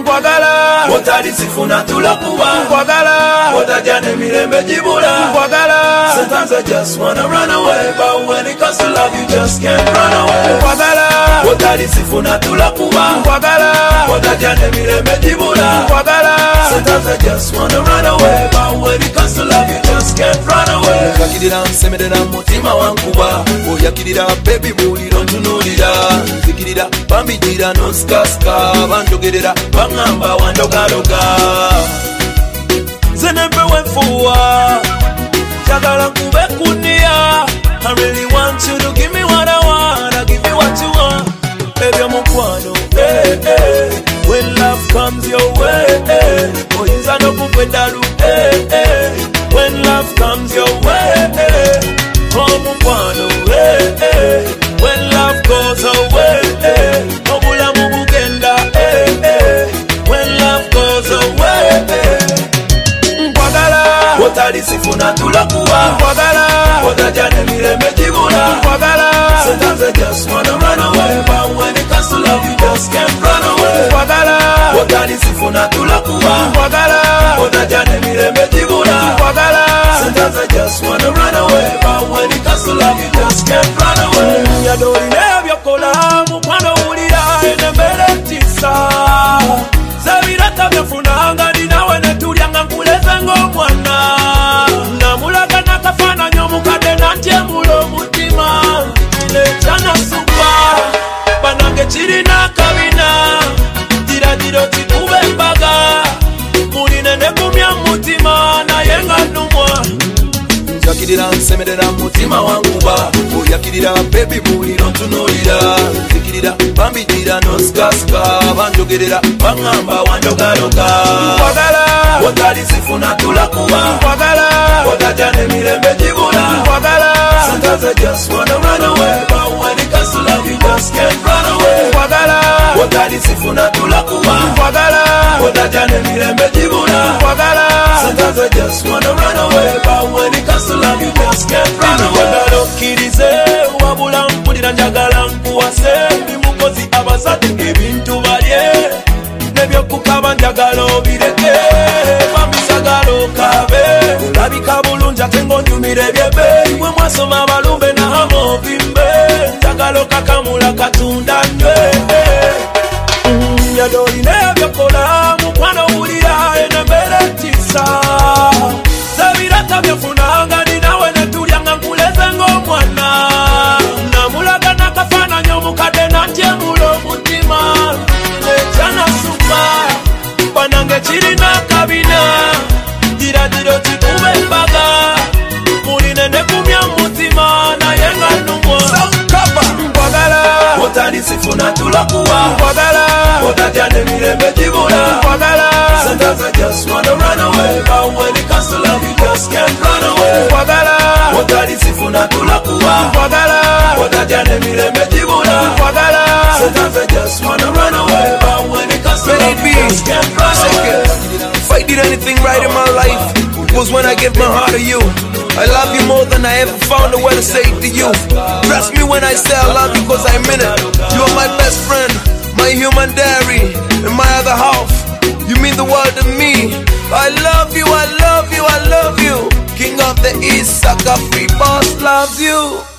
nkwagala otalisifu natulakuba nkwagala otajane mirembe jibula nkwagala sometimes I just wanna run away but when it comes to love you just can't run away nkwagala otalisifu natulakuba nkwagala otajane mirembe jibula nkwagala sometimes I just wanna run away but when it comes to love you just can't run away yakirira nsemerera mutima wankuba oyakirira baby buliro ntunulira nzikirira bambijira nosikasika banjogerera bangamba wandogaloga zenembewe nfuwa jagala nkube kunia I really want you to give me what I want I give you what you want ebyo mukwano when love comes your way oyinza nokukwedalu when love comes your way oh mukwano when love goes away obulamu bugenda when love goes away nkwagala otalisifu natulakuba nkwagala otajane mirembe jibula nkwagala sometimes I just wanna run away but when it comes to love you just can't run away nkwagala otalisifu natulakuba nkwagala otajane mirembe jibula nkwagala sometimes I just wanna run away but when it comes to love you just can't run away yadolina byokola mukwano ulira enembere tisa zabirata byofunanga ninawe netulyanga nkuleze ng'omwana namulaga nakafaananyi omukadde nantyemula omutima nekyana supa banange kirina kabina diragiro kikuba embaga muline ne kumya mutima naye nga nnumwa yakirira nsemerera mutima wanguba oyakirira baby buliro ntunulira nzikirira bambijira nosikasika banjogerera bangamba wandogaloga nkwagala otalisifu natulakuba nkwagala otajane mirembe jibula nkwagala sometimes I just wanna run away but when it comes to love you just can't run away nkwagala otalisifu natulakuba nkwagala otajane mirembe jibula nkwagala sometimes I just wanna run away but when it comes to love you just can't run away njagala okkirize wabula mpulira njagala nkuwase ndi mukozi abazadde ebintu balye nebyokukaba njagala obireke bambisagala okabe olabika bulungi ate ng'onyumira ebyebe mwe mwasoma abalumbe nahama obimbe njagala okakamula katunda nywe yadolina ebyokola mukwano wulira enembere tisa zabirata byofunanga ninawe netulyanga nkuleze ng'omwana namulaga nakafaananyi omukadde nantyemula omutima nekyana supa banange kirina kabina diragiro kikuba embaga muline ne kumya mutima naye nga nnumwa nkwagala otalisifu natulakuba nkwagala otajane mirembe jibula nkwagala sometimes I just wanna run away but when it comes to love you just can't run away nkwagala otalisifu natulakuba nkwagala otajane mirembe jibula nkwagala sometimes I just wanna run away but when it comes to love you just can't run away if I did anything right in my life it was when I gave my heart to you. I love you more than I ever found a way to say it to you. Trust me when I say I love you cause I mean it. You are my best friend, my human diary, and my other half. You mean the world to me. I love you, I love you, I love you. King of the East, sucker free boss loves you.